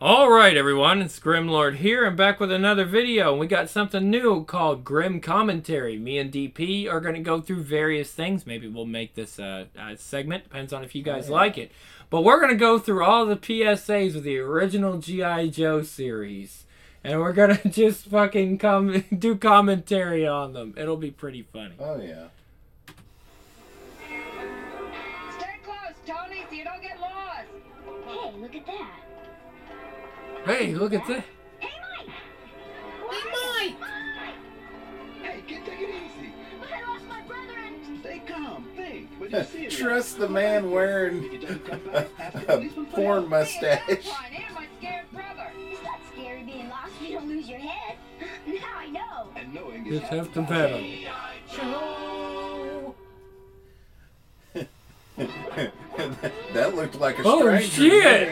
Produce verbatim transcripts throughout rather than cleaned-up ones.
Alright everyone, it's Grimlord here and back with another video. We got something new called Grim Commentary. Me and D P are going to go through various things. Maybe we'll make this a, a segment, depends on if you guys oh, yeah. like it. But we're going to go through all the P S As of the original G I Joe series. And we're going to just fucking com do commentary on them. It'll be pretty funny. Oh yeah. Stay close, Tony, so you don't get lost. Hey, look at that. Hey, look at that. Hey, Mike! Hey, Mike! Mike! Hey, kid, take it easy. But I lost my brother and... Stay calm, think. What do you see? Trust the man wearing a porn mustache. And my scared brother. It's not scary being lost if you don't lose your head. Now I know. And knowing Just have to pedal. That looked like a oh, stranger. Shit!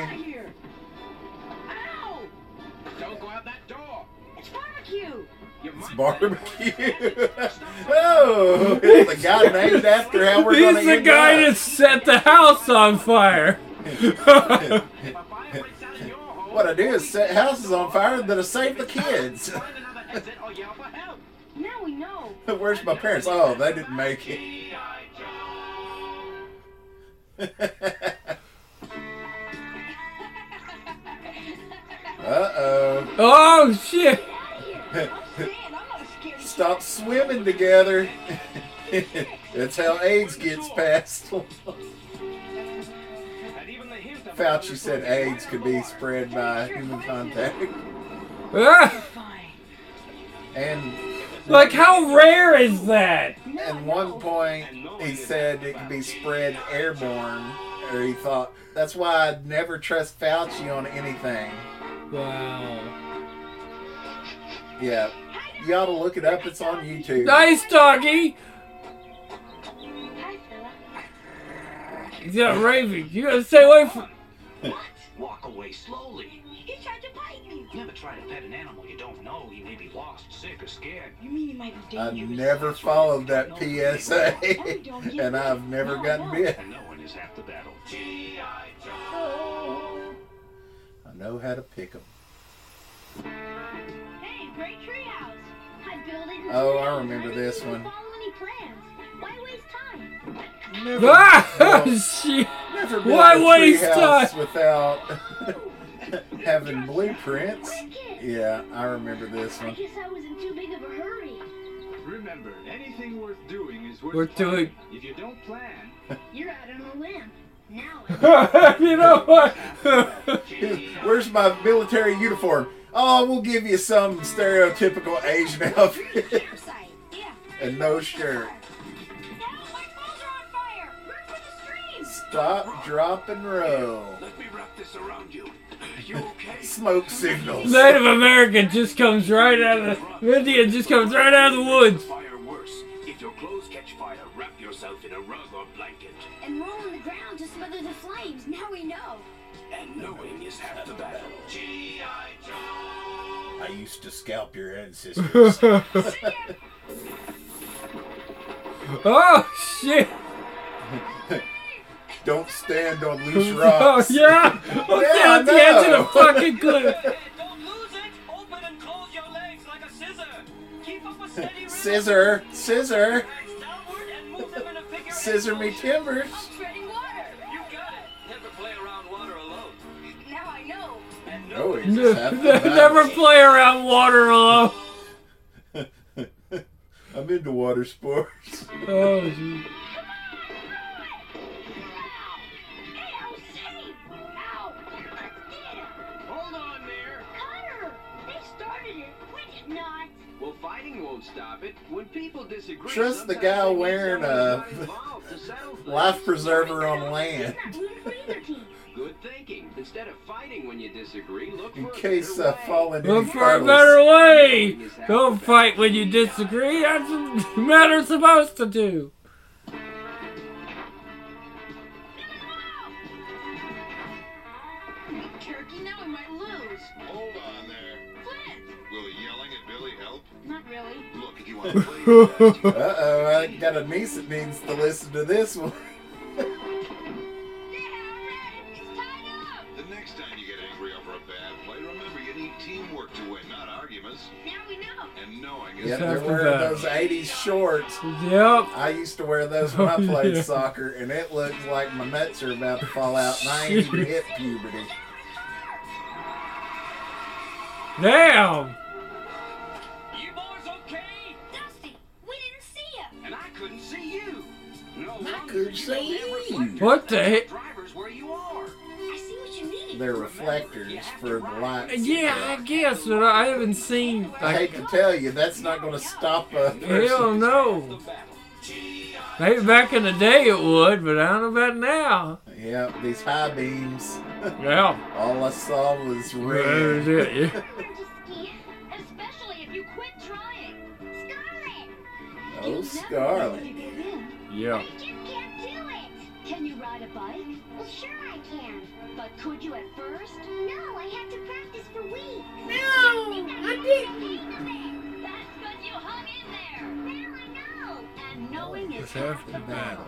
Ow! Don't go out that door. It's barbecue. It's barbecue. Oh, it's the guy named after how we're going to He's the guy that set the house on fire. What I do is set houses on fire that'll save the kids. Now we know. Where's my parents? Oh, they didn't make it. Uh-oh. Oh, shit. Stop swimming together. That's how AIDS gets passed. Fauci said AIDS could be spread by human contact. Ah. And like, how rare is that? at one point, he said it could be spread airborne. Or he thought, that's why I'd never trust Fauci on anything. Wow. Yeah. You ought to look it up. It's on YouTube. Nice, doggy. Hi, Philip. He's got raving. You gotta stay away from... Walk away slowly. He tried to bite me. Never try to pet an animal you don't know. He may be lost, sick, or scared. You mean he might be I dangerous? never followed that P S A, and I've never gotten bit. And no one is half the battle. Oh. I know how to pick them. Hey, great treehouse. I built it. in Oh, two I days. remember didn't this even one. Follow any plans. Why waste time? Never, Ah! well, Shit. never been Why in a waste treehouse time? without having blueprints. Quick, kid. Yeah, I remember this I one. guess I was in too big of a hurry. Remember, anything worth doing is worth Worth doing. planning. If you don't plan, You're out on a limb. Now I You know what? Where's my military uniform? Oh, we'll give you some stereotypical Asian outfit parasite. Yeah. and no shirt. No, my clothes are on fire. Run for the streams. Stop, drop, and roll. Let me wrap this around you. You okay? Smoke signals. Native American just comes right out of the... Indian just comes right out of the woods. Fire worse. If your clothes catch fire, wrap yourself in a rug or blanket. And roll on the ground to smother the flames. Now we know. And knowing is half the battle. I used to scalp your ancestors. Oh, shit. Don't stand on loose Oh, rocks. yeah. Oh, Yeah, yeah, I at the edge know. of the fucking cliff. Don't lose it! Open and close your legs like a scissor! Keep up a steady rhythm. Scissor, scissor, Legs downward and move them in a figure eight scissor me motion. timbers. I'm treading water. You got it! Never play around water alone. Now I know. And No, no, it's just half the Never battle. play around water alone. I'm into water sports. Oh, gee. Hey, I was safe. Ow. hold on there. Cutter. They started it. We did not. Well, fighting won't stop it. When people disagree, Trust the sometimes guy they need wearing someone a who's not involved to settle things. life preserver on land. It's not room for either team. Good thinking. Instead of fighting when you disagree, look In for a case better I way. fall into Look any for a puddles. better way. Don't fight when you disagree. That's what men are supposed to do. Turkey, now we might lose. Hold on there. Flint. Will yelling at Billy help? Not really. Look, if you want to play, Uh-oh, I got a niece that needs to listen to this one. Yeah, I'm ready. It's tied up. the next time you get angry over a bad teamwork to win, not arguments. Now we know. And knowing is Yep, half they're the wearing battle. those eighties shorts. Yep. I used to wear those when I Oh, played yeah. soccer, and it looks like my nuts are about to fall out, and I ain't even hit puberty. Damn. You boys okay? Dusty, we didn't see you. And I couldn't see you. No I wonder couldn't you see don't have you. reflectors. What the That's heck? Drivers where you are. I see what you mean. They're reflectors for the lights. Yeah, I guess, but I haven't seen. I hate Like, to tell you, that's not going to stop a person. hell no. Maybe back in the day it would, but I don't know about now. Yep, these high beams. Yeah. All I saw was That red. was it, yeah. Dusty, especially if you quit trying. Scarlet. Oh, You never Scarlet. wanted to give in. Yeah. You just can't do it. Can you ride a bike? Well, sure I can. But could you at first? No, I had to practice for weeks. No, I didn't. That's because you hung in there. Now I know. And knowing is It's half the battle.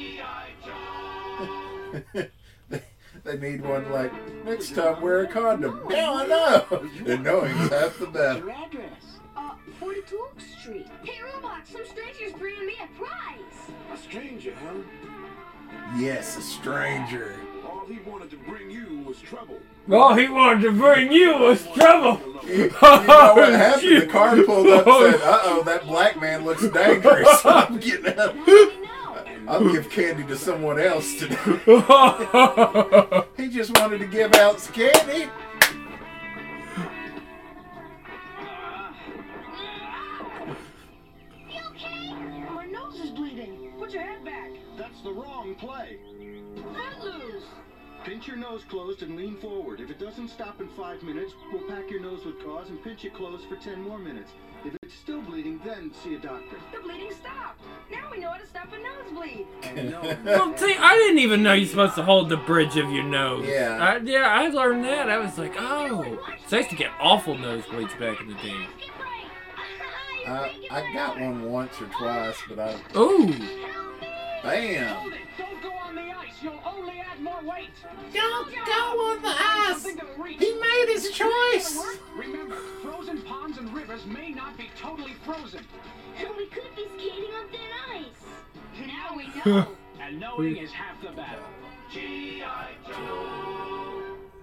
they, they need one like, next time wear a condom. Now I know. And knowing's half the battle. Your address. Uh, forty-two Oak Street. Hey, Robot, some stranger's bringing me a prize. A stranger, huh? Yes, a stranger. All he wanted to bring you was trouble. All he wanted to bring you was trouble. You, you know what happened? The car pulled up and said, uh-oh, that black man looks dangerous. I'm getting out. Now we know. I'll give candy to someone else today. He just wanted to give out some candy. You okay? My nose is bleeding. Put your head back. That's the wrong play. Footloose. Pinch your nose closed and lean forward. If it doesn't stop in five minutes, we'll pack your nose with gauze and pinch it closed for ten more minutes. If it's still bleeding, then see a doctor. The bleeding stopped. Now we know how to stop a nosebleed. And no, Well, see, I didn't even know you're supposed to hold the bridge of your nose. Yeah. I, yeah, I learned that. I was like, oh. So I used to get awful nosebleeds back in the day. Get right. I, I got one once or twice, but I, Ooh. bam. Hold it! Don't go on the ice! You'll only add more weight! Don't go on the ice. Something to reach. He made his choice. Remember, frozen ponds and rivers may not be totally frozen. We could be skating on thin ice. Now we know. And knowing is half the battle. G I Joe.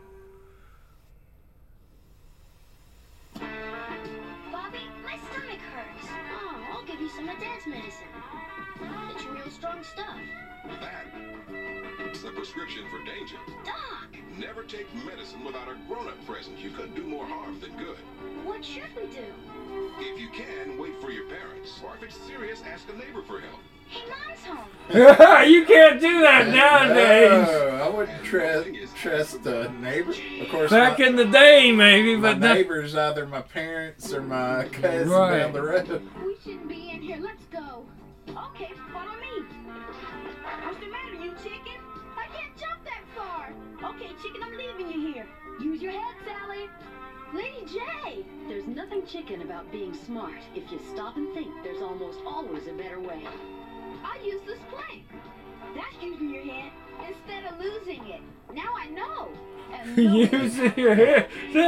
Bobby, my stomach hurts. Oh, I'll give you some of Dad's medicine. It's real strong stuff. That's the prescription for danger. Doc, Never take medicine without a grown-up present. You could do more harm than good. what should we do? If you can, wait for your parents. Or if it's serious, ask a neighbor for help. Hey, Mom's home. You can't do that nowadays. No, I wouldn't trust trust a neighbor. Of course, Back my, in the day, maybe, my but no. neighbor's either my parents or my cousin Right. down the road. We shouldn't be in here. Let's go. Okay, follow me. What's the matter, you chicken? I can't jump that far. Okay, chicken, I'm leaving you here. Use your head, Sally. Lady J. There's nothing chicken about being smart. If you stop and think, there's almost always a better way. I use this plank. That's using your head instead of losing it. Now I know. And Using your hair.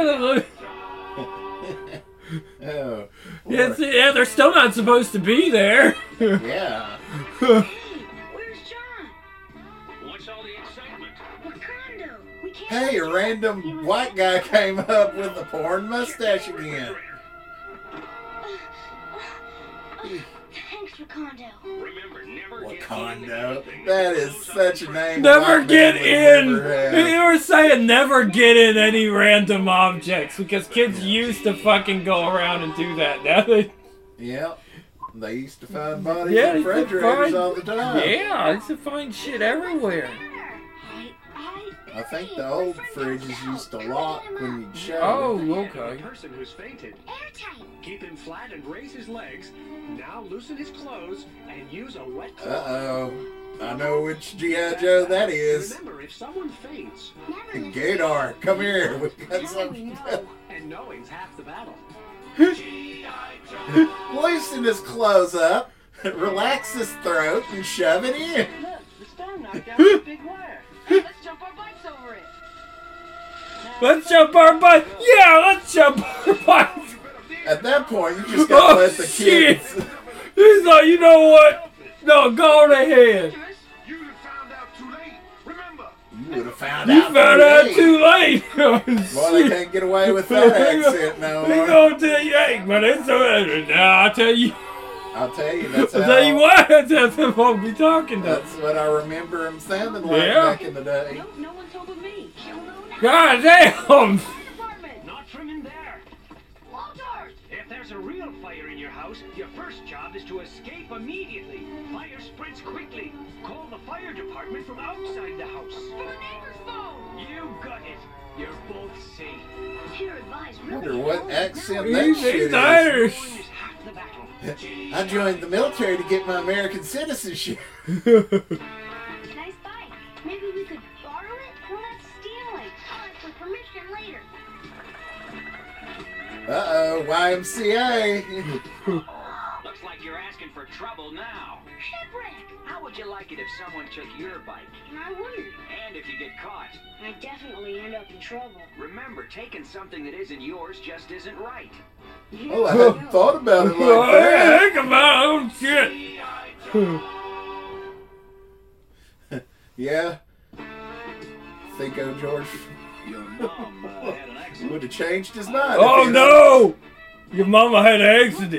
Oh, Yeah, see, yeah, they're still not supposed to be there. yeah. Hey, where's John? What's all the excitement? Wakando. We can't. Hey, a random white guy came up with a porn mustache again. Thanks, Wakando. remember, never get Wakando. That is such a name. Never white get man would in. never have. You were saying never get in any random objects because kids used to fucking go around and do that. Now they, Yep. They used to find bodies Yeah, in they used to refrigerators find- all the time. yeah, I used to find shit everywhere. I, I, I think the old fridges used to lock when you'd shut Oh, it. okay. The person who's fainted. Airtight. Keep him flat and raise his legs. Now loosen his clothes and use a wet cloth. Uh-oh. I know which G I. Joe that is. Remember, if someone faints, Never listen. Gator, come here. We got Now we something. know. and knowing's half the battle. Loosen his clothes up, relax his throat, and shove it in. Look, the storm knocked down this big wire. Hey, let's jump our bikes over it. Now, Let's jump our bike. Yeah, let's jump our bike. At that point, you just gotta Oh, let the shit. kids. He's like, you know what? No, go on ahead. You'd have found out too late. Remember, You would have found You out. found too out late. too late. Well, they can't get away with that accent no They more. gonna tell you, hey, but it's so. Nah, I'll tell you. I'll tell you, that's I'll how. tell you what. That's how I'm be talking to. That's what I remember him sounding like Yeah. back in the day. No, no one told but me. God damn. Not from in there. Walters! If there's a real fire in your house, your first job is to escape immediately. Fire spreads quickly. Call the fire department from outside the house. For the neighbor's phone! You got it. You're both safe. Your advice I really wonder what helped. accent that He's shit he's is. Irish. Knowing is half the battle. I joined the military to get my American citizenship. Nice bike. Maybe we could borrow it? Well, that's stealing. I'll ask for permission later. Uh-oh, Y M C A. Looks like you're asking for trouble now. Shipwreck. How would you like it if someone took your bike? I wouldn't. And if you get caught? I definitely end up in trouble. Remember, taking something that isn't yours just isn't right. Oh, I hadn't thought about it like Oh, that. think about it. Oh, shit. Yeah. Cinco George Your mom uh, had an accident. would have changed his mind. Oh, if he- no. Your mama had an accident.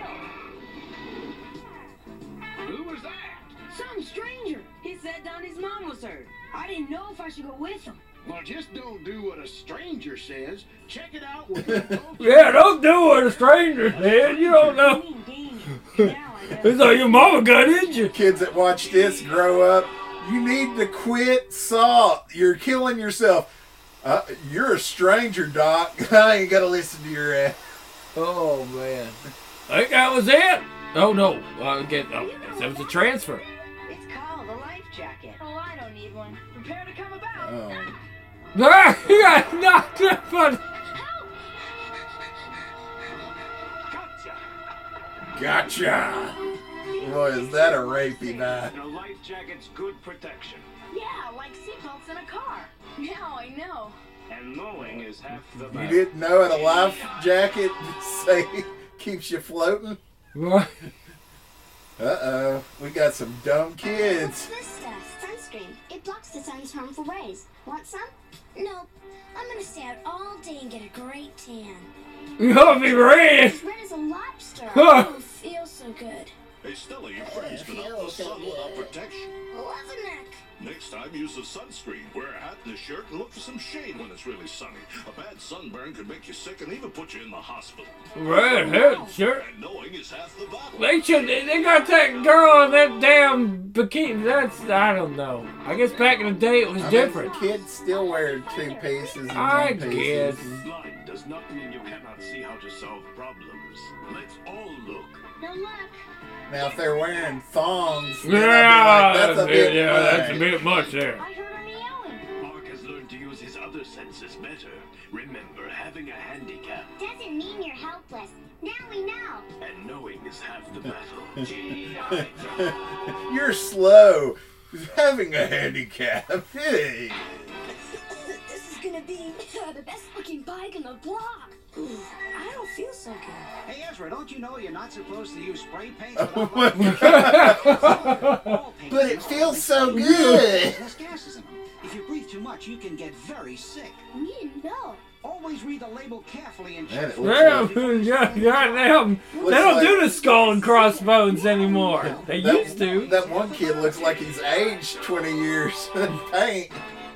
Who was that? Some stranger. He said Donnie's mom was hurt. I didn't know if I should go with him. Well, just don't do what a stranger says. Check it out with your Yeah, don't do what a stranger said. You don't know. Mean danger. Now I know. It's like your mama got injured. Kids that watch this grow up. You need to quit salt. You're killing yourself. Uh, you're a stranger, Doc. I ain't gotta listen to your ass. Oh, man. I think that was it. Oh, no. Uh, get, oh, that was a transfer. It's called a life jacket. Oh, I don't need one. Prepare to come about. Oh. Ah, he got knocked up on. Gotcha. Gotcha. Boy, is that a rapey night. And a life jacket's good protection. Yeah, like seatbelts in a car. Now I know. And knowing is half the You battle. didn't know it a life jacket say keeps you floating? Uh-oh. We got some dumb What's kids. this stuff? Sunscreen. It blocks the sun's harmful rays. Want some? No. I'm gonna stay out all day and get a great tan. You'll be red. As red as a lobster. Huh. Oh, feels so good. Hey, Stella, your friends can help the sun without protection. Leatherneck. Next time, use a sunscreen. Wear a hat and a shirt and look for some shade when it's really sunny. A bad sunburn could make you sick and even put you in the hospital. Red hat shirt. And knowing is half the battle. They should. They got that girl in that damn bikini. That's. I don't know. I guess back in the day it was I different. mean, kids still wear two pieces and I one pieces. guess. Blind does not mean you cannot see how to solve problems. Let's all look. No luck. Now, if they're wearing thongs, then I'd be Yeah, like, that's a bit yeah, much. that's a bit much there. I heard him yelling. Mark has learned to use his other senses better. Remember, having a handicap Doesn't mean you're helpless. Now we know. and knowing is half the battle. You're slow. Having a handicap. Hey. This is gonna be uh, the best looking bike in the block. I don't feel so good. Hey, Ezra, don't you know you're not supposed to use spray paint Oh without my light? All paint But is it feels all- so good. There's gases in them. If you breathe too much, you can get very sick. We didn't know. Always read the label carefully and Man, check it for looks Damn, yeah, goddamn. They Looks don't like- do the skull and crossbones anymore. They That, used to. that one kid looks like he's aged twenty years in paint.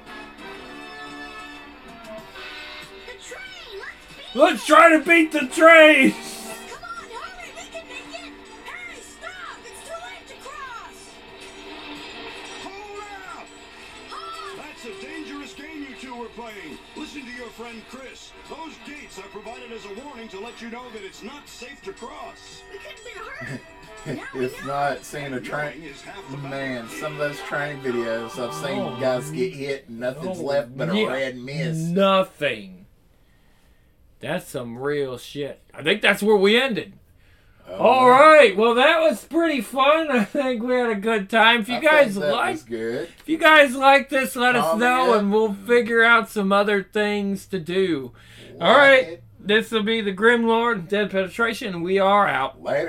The train. Let's be. Let's try to beat the train. Come on, hurry. We can make it. Hey, stop! It's too late to cross. Hold out! That's a dangerous game you two were playing. Listen to your friend Chris. Those gates are provided as a warning to let you know that it's not safe to cross. We could have been hurt. If not seeing a train, man, some of those train videos I've seen Oh, guys get hit and nothing's Oh, left but a yeah. red mist. Nothing. That's some real shit. I think that's where we ended. All right. Well, that was pretty fun. I think we had a good time. If you I guys think that like, was good. if you guys like this, let us Comment. know, and we'll figure out some other things to do. All Like right. it. This will be the Grim Lord Dead Penetration. We are out. Later.